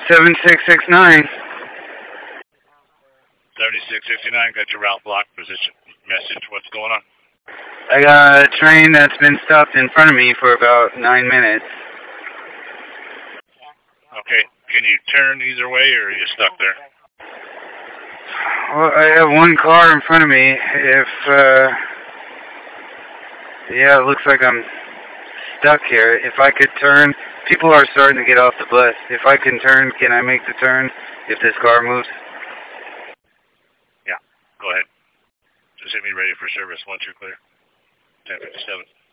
7669. 7669, got your route block position message. What's going on? I got a train that's been stopped in front of me for about 9 minutes. Okay, can you turn either way or are you stuck there? Well, I have one car in front of me. Yeah, it looks like I'm stuck here. If I could turn, people are starting to get off the bus. If I can turn, can I make the turn if this car moves? Yeah, go ahead. Just hit me ready for service once you're clear. 1057.